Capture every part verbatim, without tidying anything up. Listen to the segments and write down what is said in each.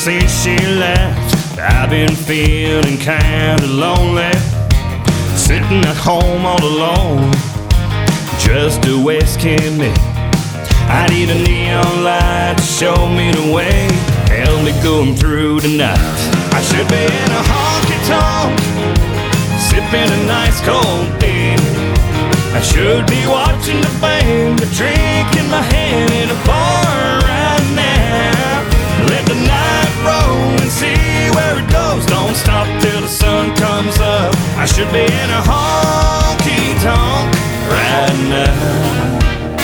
since she left, I've been feeling kinda lonely, sitting at home all alone, just a wasting me. I need a neon light to show me the way, help me going through the night. I should be in a honky-tonk, sipping a nice cold beer. I should be watching the band, a drink in my hand in a bar right now. Let the night roll and see where it goes. Don't stop till the sun comes up. I should be in a honky-tonk right now.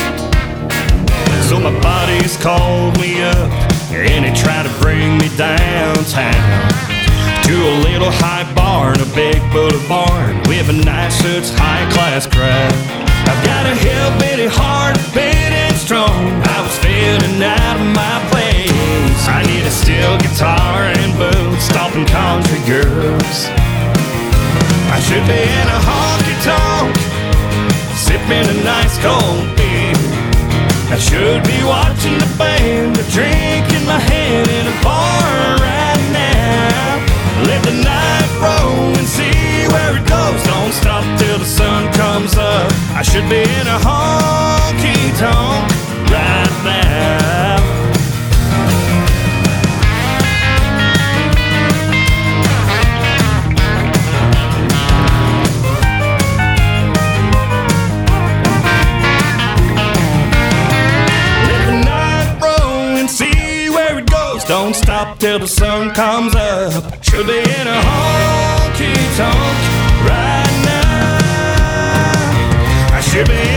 So my body's called me up, and they try to bring me downtown to a little high bar in a big boulevard with a nice suits, high-class crowd. I've got a hillbilly heart beating strong. I was feeling out of my place. I need a steel guitar and boots, stomping country girls. I should be in a honky-tonk, sipping a nice cold beer. I should be watching the band, a drink in my hand in a bar right now. Let the night roll and see where it goes. Don't stop till the sun comes up. I should be in a honky-tonk right now. Don't stop till the sun comes up. Should be in a honky-tonk right now. I should be